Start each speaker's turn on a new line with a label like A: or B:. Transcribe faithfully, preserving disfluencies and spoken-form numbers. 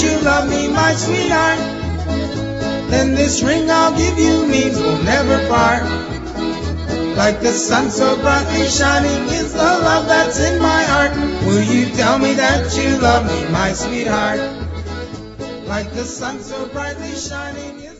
A: you love me, my sweetheart. Then this ring I'll give you means we'll never part. Like the sun so brightly shining is the love that's in my heart. Will you tell me that you love me, my sweetheart? Like the sun so brightly shining is